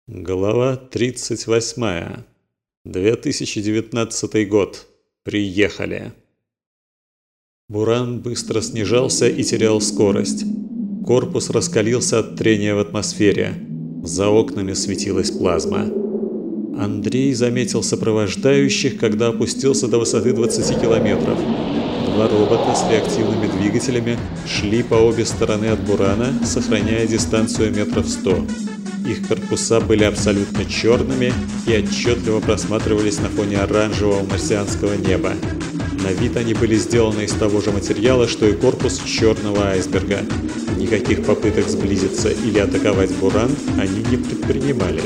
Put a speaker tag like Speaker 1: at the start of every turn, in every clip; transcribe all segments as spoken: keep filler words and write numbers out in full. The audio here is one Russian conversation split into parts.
Speaker 1: Глава тридцать восьмая. две тысячи девятнадцатый год. Приехали. Буран быстро снижался и терял скорость. Корпус раскалился от трения в атмосфере. За окнами светилась плазма. Андрей заметил сопровождающих, когда опустился до высоты двадцати километров. Два робота с реактивными двигателями шли по обе стороны от Бурана, сохраняя дистанцию метров сто. Их корпуса были абсолютно черными и отчетливо просматривались на фоне оранжевого марсианского неба. На вид они были сделаны из того же материала, что и корпус черного айсберга. Никаких попыток сблизиться или атаковать Буран они не предпринимали.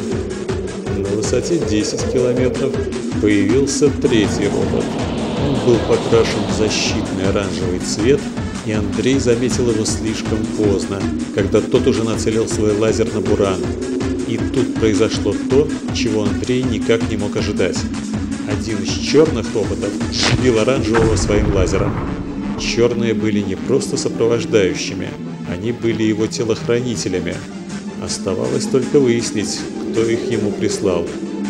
Speaker 1: На высоте десять километров появился третий робот. Он был покрашен в защитный оранжевый цвет, и Андрей заметил его слишком поздно, когда тот уже нацелил свой лазер на Буран. И тут произошло то, чего Андрей никак не мог ожидать. Один из черных роботов сбил оранжевого своим лазером. Черные были не просто сопровождающими, они были его телохранителями. Оставалось только выяснить, кто их ему прислал.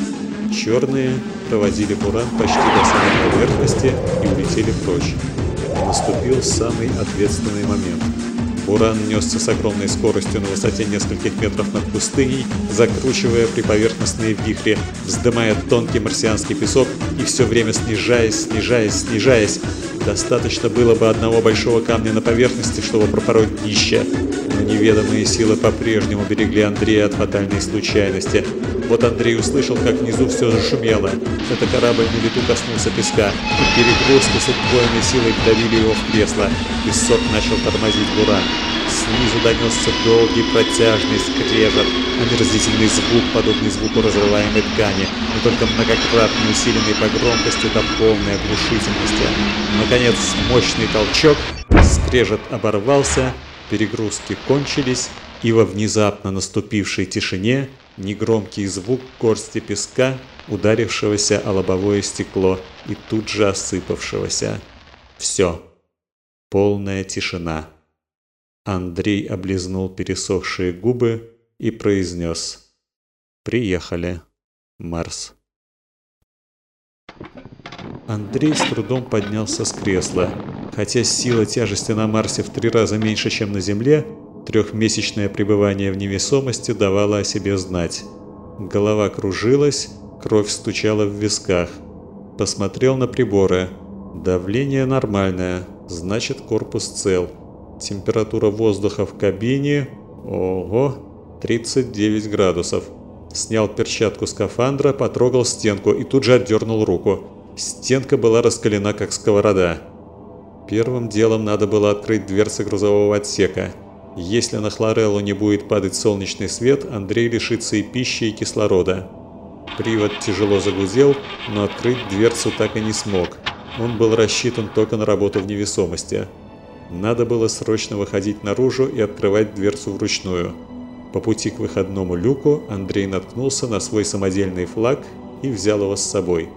Speaker 1: Черные проводили Буран почти до самой поверхности и улетели прочь. Наступил самый ответственный момент. Буран несся с огромной скоростью на высоте нескольких метров над пустыней, закручивая приповерхностные вихри, вздымая тонкий марсианский песок и все время снижаясь, снижаясь, снижаясь. Достаточно было бы одного большого камня на поверхности, чтобы пропороть днище. Но неведомые силы по-прежнему берегли Андрея от фатальной случайности. Вот Андрей услышал, как внизу все зашумело. Это корабль на лету коснулся песка, и перегрузки с удвоенной силой вдавили его в кресло. Песок начал тормозить Буран. Снизу донесся долгий протяжный скрежет, омерзительный звук, подобный звуку разрываемой ткани, но только многократно усиленный по громкости до полной оглушительности. Наконец, мощный толчок, скрежет оборвался, перегрузки кончились, и во внезапно наступившей тишине негромкий звук горсти песка, ударившегося о лобовое стекло и тут же осыпавшегося. Все. Полная тишина. Андрей облизнул пересохшие губы и произнес: «Приехали, Марс». Андрей с трудом поднялся с кресла. Хотя сила тяжести на Марсе в три раза меньше, чем на Земле, трехмесячное пребывание в невесомости давало о себе знать. Голова кружилась, кровь стучала в висках. Посмотрел на приборы. Давление нормальное, значит, корпус цел. Температура воздуха в кабине... Ого! тридцать девять градусов. Снял перчатку скафандра, потрогал стенку и тут же отдернул руку. Стенка была раскалена, как сковорода. Первым делом надо было открыть дверцы грузового отсека. Если на Хлореллу не будет падать солнечный свет, Андрей лишится и пищи, и кислорода. Привод тяжело загудел, но открыть дверцу так и не смог. Он был рассчитан только на работу в невесомости. Надо было срочно выходить наружу и открывать дверцу вручную. По пути к выходному люку Андрей наткнулся на свой самодельный флаг и взял его с собой.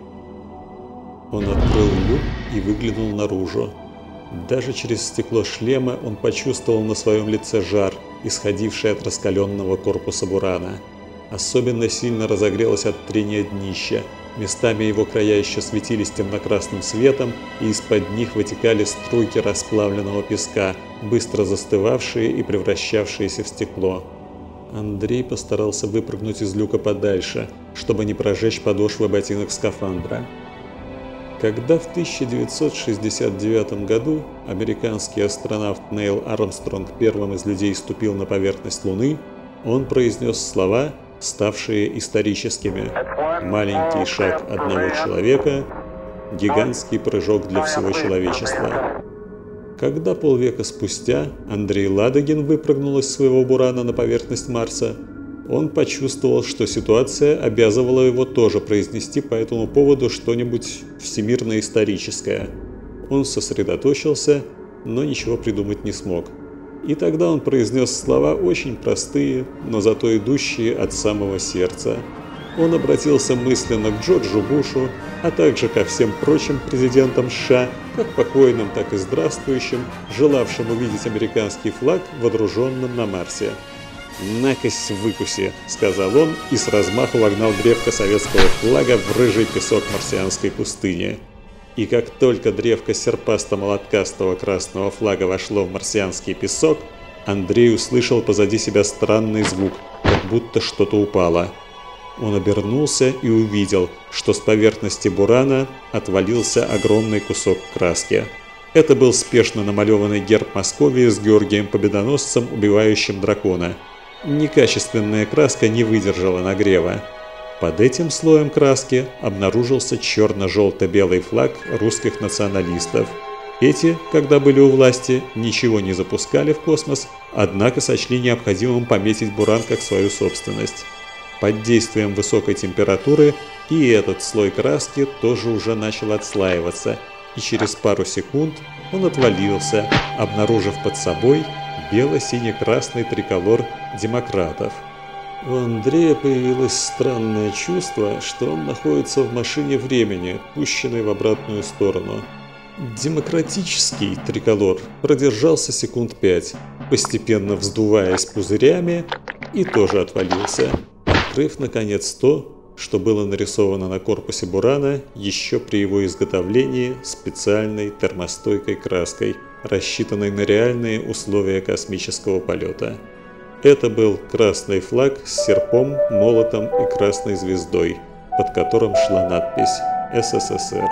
Speaker 1: Он открыл люк и выглянул наружу. Даже через стекло шлема он почувствовал на своем лице жар, исходивший от раскаленного корпуса Бурана. Особенно сильно разогрелось от трения днища. Местами его края еще светились темно-красным светом, и из-под них вытекали струйки расплавленного песка, быстро застывавшие и превращавшиеся в стекло. Андрей постарался выпрыгнуть из люка подальше, чтобы не прожечь подошвы ботинок скафандра. Когда в тысяча девятьсот шестьдесят девятом году американский астронавт Нейл Армстронг первым из людей ступил на поверхность Луны, он произнес слова, ставшие историческими: «Маленький шаг одного человека, гигантский прыжок для всего человечества». Когда полвека спустя Андрей Ладыгин выпрыгнул из своего Бурана на поверхность Марса, он почувствовал, что ситуация обязывала его тоже произнести по этому поводу что-нибудь всемирно-историческое. Он сосредоточился, но ничего придумать не смог. И тогда он произнес слова очень простые, но зато идущие от самого сердца. Он обратился мысленно к Джорджу Бушу, а также ко всем прочим президентам США, как покойным, так и здравствующим, желавшим увидеть американский флаг водруженным на Марсе. «На-кась, выкуси», — сказал он и с размаху вогнал древко советского флага в рыжий песок марсианской пустыни. И как только древко серпасто-молоткастого красного флага вошло в марсианский песок, Андрей услышал позади себя странный звук, как будто что-то упало. Он обернулся и увидел, что с поверхности бурана отвалился огромный кусок краски. Это был спешно намалеванный герб Московии с Георгием Победоносцем, убивающим дракона. Некачественная краска не выдержала нагрева. Под этим слоем краски обнаружился черно-желто-белый флаг русских националистов. Эти, когда были у власти, ничего не запускали в космос, однако сочли необходимым пометить буран как свою собственность. Под действием высокой температуры и этот слой краски тоже уже начал отслаиваться, и через пару секунд он отвалился, обнаружив под собой бело-сине-красный триколор демократов. У Андрея появилось странное чувство, что он находится в машине времени, пущенной в обратную сторону. Демократический триколор продержался секунд пять, постепенно вздуваясь пузырями, и тоже отвалился, открыв, наконец, то, что было нарисовано на корпусе бурана еще при его изготовлении специальной термостойкой краской, рассчитанной на реальные условия космического полета. Это был красный флаг с серпом, молотом и красной звездой, под которым шла надпись «СССР».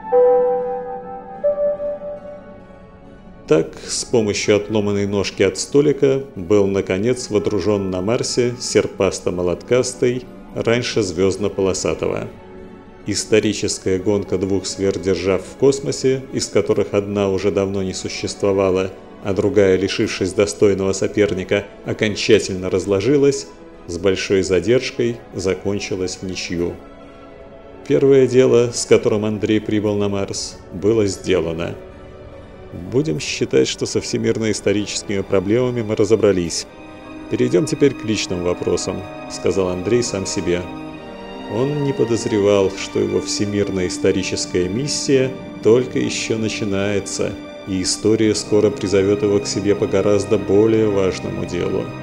Speaker 1: Так, с помощью отломанной ножки от столика был, наконец, водружен на Марсе серпасто-молоткастый, раньше звездно-полосатого. Историческая гонка двух сверхдержав в космосе, из которых одна уже давно не существовала, а другая, лишившись достойного соперника, окончательно разложилась, с большой задержкой закончилась в ничью. Первое дело, с которым Андрей прибыл на Марс, было сделано. Будем считать, что со всемирно-историческими проблемами мы разобрались. Перейдем теперь к личным вопросам, сказал Андрей сам себе. Он не подозревал, что его всемирно-историческая миссия только еще начинается, и история скоро призовет его к себе по гораздо более важному делу.